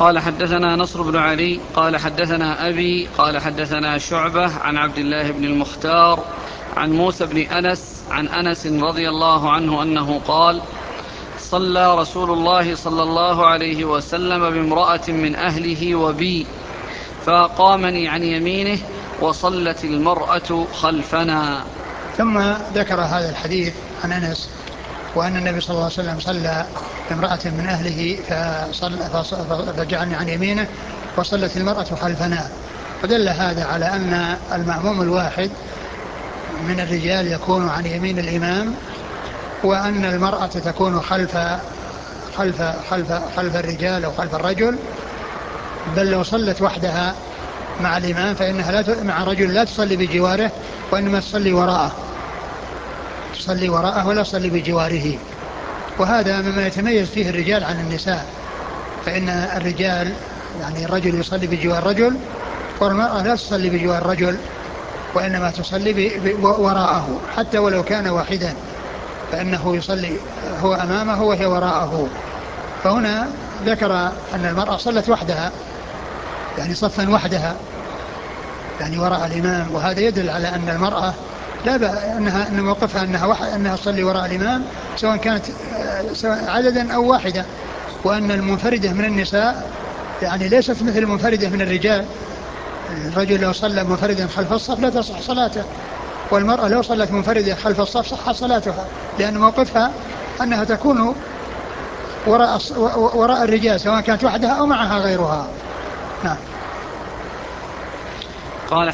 قال حدثنا نصر بن علي قال حدثنا أبي قال حدثنا شعبة عن عبد الله بن المختار عن موسى بن أنس عن أنس رضي الله عنه أنه قال: صلى رسول الله صلى الله عليه وسلم بامرأة من أهله وبي، فقامني عن يمينه وصلت المرأة خلفنا. ثم ذكر هذا الحديث عن أنس وأن النبي صلى الله عليه وسلم صلى بامرأة من أهله فجعلني عن يمينه وصلت المرأة خلفنا. ودل هذا على أن المأموم الواحد من الرجال يكون عن يمين الإمام، وأن المرأة تكون خلف الرجال أو خلف الرجل. بل لو صلت وحدها مع الإمام فإنها مع رجل لا تصلي بجواره، وإنما تصلي وراءه ولا تصلي بجواره. وهذا مما يتميز فيه الرجال عن النساء، فإن الرجال يعني الرجل يصلي بجوار رجل، والمرأة لا تصلي بجوار رجل وإنما تصلي وراءه، حتى ولو كان واحدا فإنه يصلي هو أمامه وهي وراءه. فهنا ذكر أن المرأة صلت وحدها، يعني صفا وحدها، يعني وراء الإمام. وهذا يدل على أن المرأة لا أن موقفها أنها تصلي وراء الإمام سواء كانت عددا أو واحدة، وأن المنفردة من النساء يعني ليست مثل المنفردة من الرجال. الرجل لو صلى منفردا خلف الصف لا تصح صلاته، والمرأة لو صلت منفردة خلف الصف صح صلاتها، لأن موقفها أنها تكون وراء الرجال سواء كانت وحدها أو معها غيرها. نعم.